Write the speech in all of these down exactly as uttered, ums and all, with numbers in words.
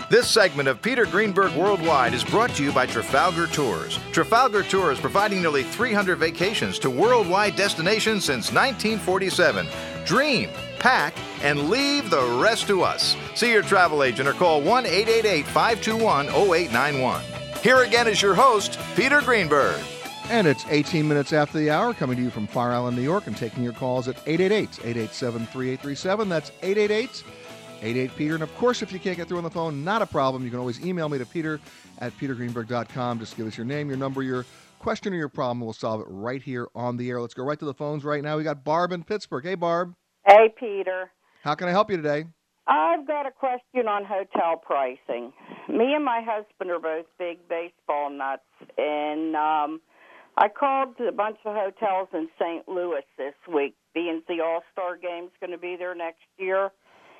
This segment of Peter Greenberg Worldwide is brought to you by Trafalgar Tours. Trafalgar Tours providing nearly three hundred vacations to worldwide destinations since nineteen forty-seven. Dream, pack, and leave the rest to us. See your travel agent or call one eight eight eight, five two one, zero eight nine one. Here again is your host, Peter Greenberg. And it's eighteen minutes after the hour, coming to you from Fire Island, New York, and taking your calls at eight eight eight, eight eight seven, three eight three seven. That's eight eight eight, eight eight, Peter. And, of course, if you can't get through on the phone, not a problem. You can always email me to peter at peter greenberg dot com. Just give us your name, your number, your question, or your problem. We'll solve it right here on the air. Let's go right to the phones right now. We got Barb in Pittsburgh. Hey, Barb. Hey, Peter. How can I help you today? I've got a question on hotel pricing. Me and my husband are both big baseball nuts, and um, I called a bunch of hotels in Saint Louis this week, being the All-Star Game's going to be there next year.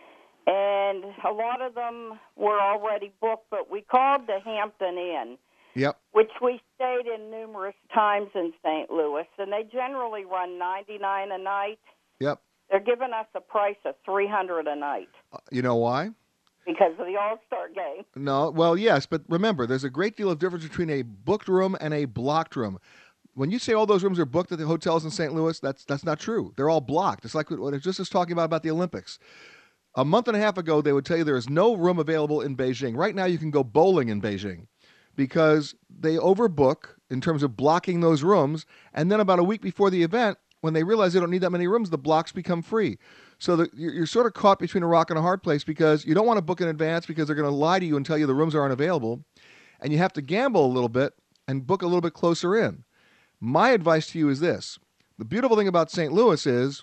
And a lot of them were already booked, but we called the Hampton Inn, Yep. which we stayed in numerous times in Saint Louis, and they generally run ninety-nine dollars a night. Yep. They're giving us a price of three hundred dollars a night. Uh, you know why? Because of the All-Star Game. No, well, yes, but remember, there's a great deal of difference between a booked room and a blocked room. When you say all those rooms are booked at the hotels in Saint Louis, that's that's not true. They're all blocked. It's like what I just was talking about about the Olympics. A month and a half ago, they would tell you there is no room available in Beijing. Right now, you can go bowling in Beijing because they overbook in terms of blocking those rooms. And then about a week before the event, when they realize they don't need that many rooms, the blocks become free. So the, you're, you're sort of caught between a rock and a hard place because you don't want to book in advance because they're going to lie to you and tell you the rooms aren't available. And you have to gamble a little bit and book a little bit closer in. My advice to you is this. The beautiful thing about Saint Louis is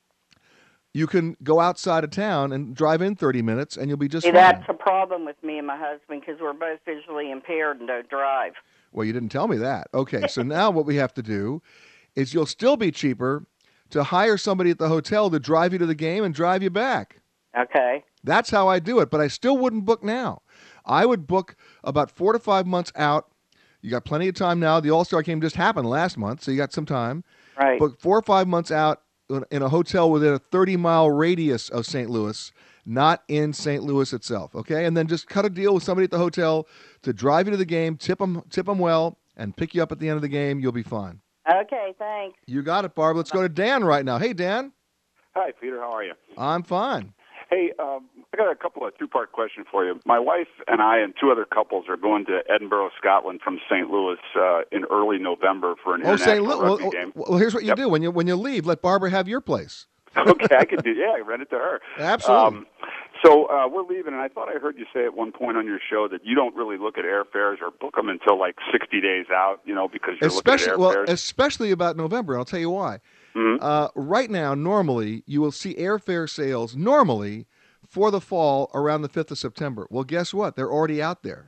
you can go outside of town and drive in thirty minutes and you'll be just See, fine. that's a problem with me and my husband because we're both visually impaired and don't drive. Well, you didn't tell me that. Okay, so now what we have to do is you'll still be cheaper to hire somebody at the hotel to drive you to the game and drive you back. Okay. That's how I do it, but I still wouldn't book now. I would book about four to five months out. You got plenty of time now. The All-Star Game just happened last month, so you got some time. Right. Book four or five months out in a hotel within a thirty-mile radius of Saint Louis, not in Saint Louis itself, okay? And then just cut a deal with somebody at the hotel to drive you to the game, tip them, tip them well, and pick you up at the end of the game. You'll be fine. Okay, thanks. You got it, Barb. Let's go to Dan right now. Hey, Dan. Hi, Peter. How are you? I'm fine. Hey, um, I got a couple of two-part questions for you. My wife and I and two other couples are going to Edinburgh, Scotland from Saint Louis uh, in early November for an Oh, Saint international Louis. rugby Well, game. well, here's what you Yep. do. When you when you leave, let Barbara have your place. Okay, I could do Yeah, I rent it to her. Absolutely. Um, so uh, we're leaving, and I thought I heard you say at one point on your show that you don't really look at airfares or book them until like sixty days out, you know, because you're especially looking at well, airfares. especially about November. And I'll tell you why. Mm-hmm. Uh, right now, normally you will see airfare sales normally for the fall around the fifth of September. Well, guess what? They're already out there.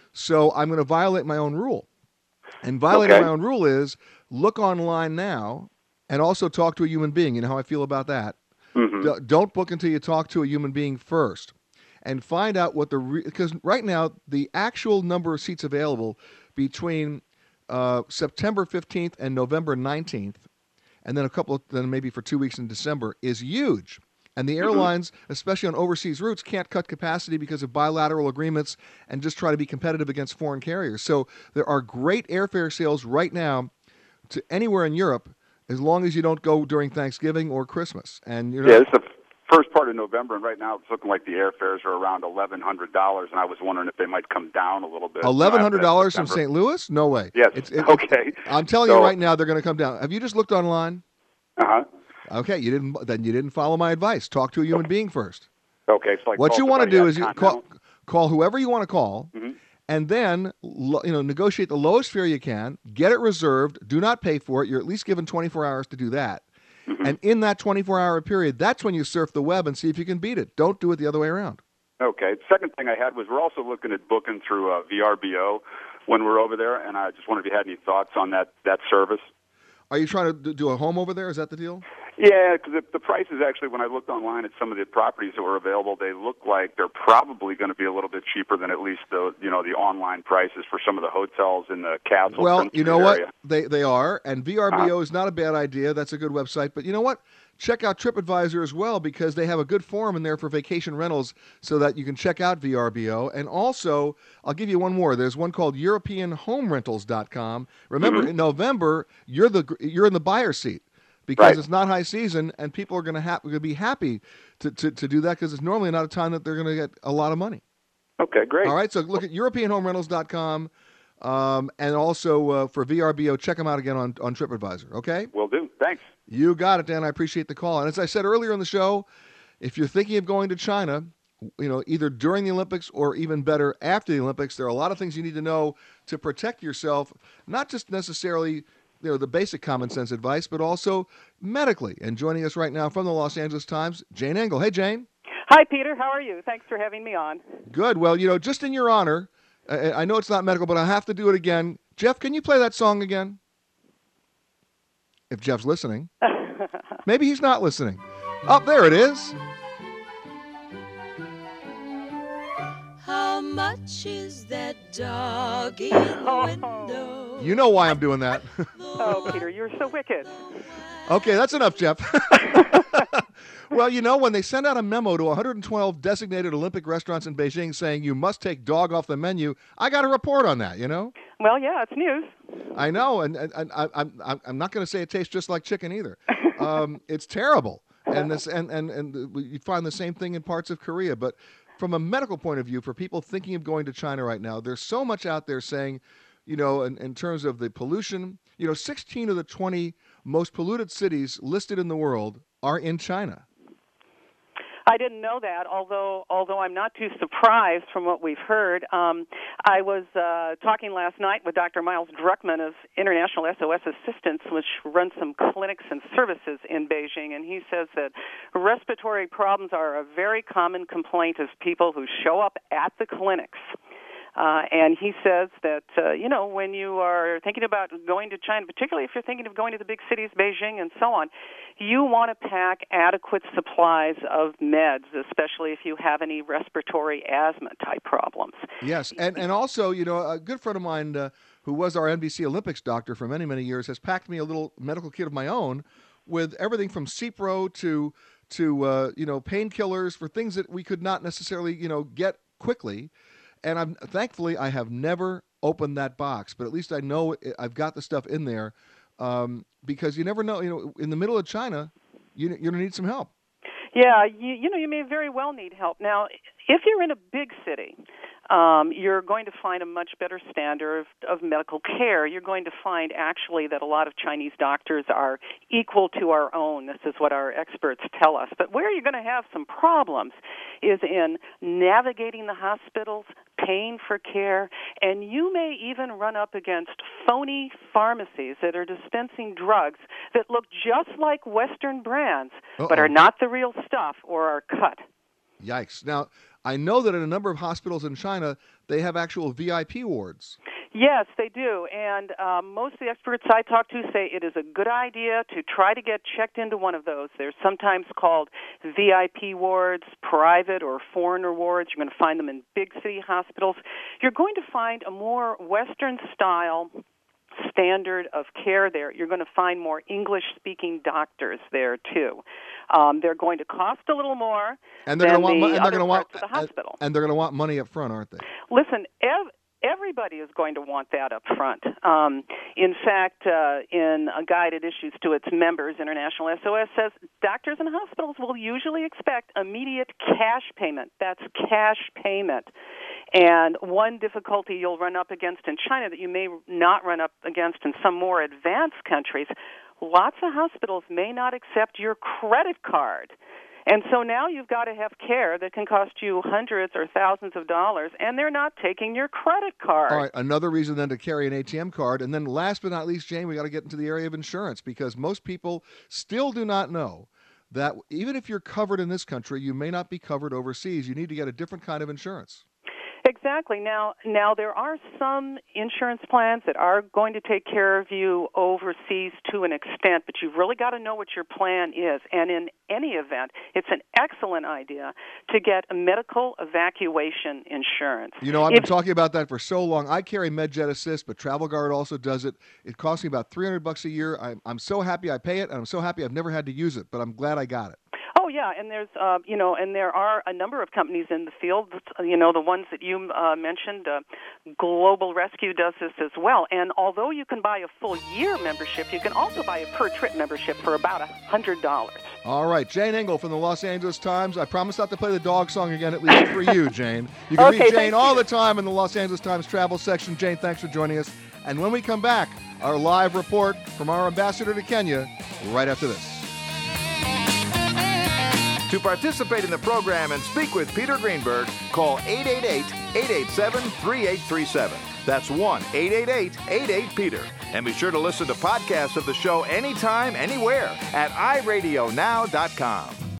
So I'm going to violate my own rule. And violating Okay. my own rule is look online now and also talk to a human being. You know how I feel about that. Mm-hmm. D- don't book until you talk to a human being first and find out what the re- because right now the actual number of seats available between uh, September fifteenth and November nineteenth, and then a couple of, then maybe for two weeks in December is huge. And the airlines, especially on overseas routes, can't cut capacity because of bilateral agreements and just try to be competitive against foreign carriers. So there are great airfare sales right now to anywhere in Europe as long as you don't go during Thanksgiving or Christmas. And you're Yeah, not, it's the first part of November, and right now it's looking like the airfares are around eleven hundred dollars, and I was wondering if they might come down a little bit. eleven hundred dollars you know, from after Saint Louis? No way. Yes. It's, it, Okay. I'm telling So- you right now, they're going to come down. Have you just looked online? Uh-huh. Okay, you didn't. Then you didn't follow my advice. Talk to a human being first. Okay, so like What call you want to somebody do at is you Continental. call call whoever you want to call, Mhm. and then lo- you know negotiate the lowest fare you can. Get it reserved. Do not pay for it. You're at least given twenty-four hours to do that. Mhm. And in that twenty-four hour period, that's when you surf the web and see if you can beat it. Don't do it the other way around. Okay. Second thing I had was we're also looking at booking through uh, V R B O when we're over there, and I just wondered if you had any thoughts on that, that service. Are you trying to d- do a home over there? Is that the deal? Yeah, because the, the prices actually, when I looked online at some of the properties that were available, they look like they're probably going to be a little bit cheaper than at least the you know the online prices for some of the hotels in the Castle. Well, Prince you know Street what? area. They they are, and V R B O Uh-huh. is not a bad idea. That's a good website. But you know what? check out TripAdvisor as well because they have a good forum in there for vacation rentals so that you can check out V R B O. And also, I'll give you one more. There's one called European Home Rentals dot com. Remember, mm-hmm. in November, you're the you're in the buyer seat because right. it's not high season and people are going to ha- be happy to, to, to do that because it's normally not a time that they're going to get a lot of money. Okay, great. All right, so look at European Home Rentals dot com. Um, and also uh, for V R B O, check them out again on, on TripAdvisor, okay? Will do. Thanks. You got it, Dan. I appreciate the call. And as I said earlier in the show, if you're thinking of going to China, you know, either during the Olympics or even better after the Olympics, there are a lot of things you need to know to protect yourself, not just necessarily, you know, the basic common sense advice, but also medically. And joining us right now from the Los Angeles Times, Jane Engel. Hey, Jane. Hi, Peter. How are you? Thanks for having me on. Good. Well, you know, just in your honor, I know it's not medical, but I have to do it again. Jeff, can you play that song again? If Jeff's listening. Maybe he's not listening. Oh, there it is. How much is that dog in the window? You know why I'm doing that. Oh, Peter, you're so wicked. Okay, that's enough, Jeff. Well, you know, when they send out a memo to one hundred twelve designated Olympic restaurants in Beijing saying you must take dog off the menu, I got a report on that, you know? Well, yeah, it's news. I know, and, and, and I, I'm I'm not going to say it tastes just like chicken either. Um, it's terrible, and this and, and, and you find the same thing in parts of Korea. But from a medical point of view, for people thinking of going to China right now, there's so much out there saying, you know, in, in terms of the pollution, you know, sixteen of the twenty most polluted cities listed in the world are in China. I didn't know that, although although I'm not too surprised from what we've heard. Um, I was uh, talking last night with Doctor Miles Druckmann of International S O S Assistance, which runs some clinics and services in Beijing, and he says that respiratory problems are a very common complaint of people who show up at the clinics. Uh, and he says that, uh, you know, when you are thinking about going to China, particularly if you're thinking of going to the big cities, Beijing and so on, you want to pack adequate supplies of meds, especially if you have any respiratory asthma type problems. Yes, and, and also, you know, a good friend of mine uh, who was our N B C Olympics doctor for many, many years has packed me a little medical kit of my own with everything from Cipro to, to uh, you know, painkillers for things that we could not necessarily, you know, get quickly. And I'm thankfully I have never opened that box, but at least I know I've got the stuff in there um, because you never know. You know, in the middle of China, you you're gonna need some help. Yeah, you you know you may very well need help. Now, if you're in a big city, um, you're going to find a much better standard of, of medical care. You're going to find actually that a lot of Chinese doctors are equal to our own. This is what our experts tell us. But where you're going to have some problems is in navigating the hospitals, paying for care, and you may even run up against phony pharmacies that are dispensing drugs that look just like Western brands, Uh-oh. but are not the real stuff or are cut. Yikes. Now, I know that in a number of hospitals in China, they have actual V I P wards. Yes, they do. And um, most of the experts I talk to say it is a good idea to try to get checked into one of those. They're sometimes called V I P wards, private or foreigner wards. You're going to find them in big city hospitals. You're going to find a more Western-style standard of care there. You're going to find more English-speaking doctors there, too. Um, they're going to cost a little more and they're than going to want, the and they're other going to want, parts of the hospital. And they're going to want money up front, aren't they? Listen, ev- everybody is going to want that up front. Um, in fact, uh, in a guide it issues to its members, International S O S says doctors and hospitals will usually expect immediate cash payment. That's cash payment. And one difficulty you'll run up against in China that you may not run up against in some more advanced countries, lots of hospitals may not accept your credit card. And so now you've got to have care that can cost you hundreds or thousands of dollars, and they're not taking your credit card. All right, another reason then to carry an A T M card. And then last but not least, Jane, we got to get into the area of insurance because most people still do not know that even if you're covered in this country, you may not be covered overseas. You need to get a different kind of insurance. Exactly. Now, now there are some insurance plans that are going to take care of you overseas to an extent, but you've really got to know what your plan is. And in any event, it's an excellent idea to get a medical evacuation insurance. You know, I've if, been talking about that for so long. I carry MedJet Assist, but Travel Guard also does it. It costs me about three hundred bucks a year. I'm, I'm so happy I pay it, and I'm so happy I've never had to use it, but I'm glad I got it. Oh yeah, and there's uh, you know, and there are a number of companies in the field. You know, the ones that you uh, mentioned, uh, Global Rescue does this as well. And although you can buy a full year membership, you can also buy a per trip membership for about a hundred dollars. All right, Jane Engel from the Los Angeles Times. I promise not to play the dog song again, at least for you, Jane. You can okay, read Jane all you. the time in the Los Angeles Times travel section. Jane, thanks for joining us. And when we come back, our live report from our ambassador to Kenya right after this. To participate in the program and speak with Peter Greenberg, call eight eight eight, eight eight seven, three eight three seven. That's one eight eight eight, eight eight, Peter. And be sure to listen to podcasts of the show anytime, anywhere at i radio now dot com.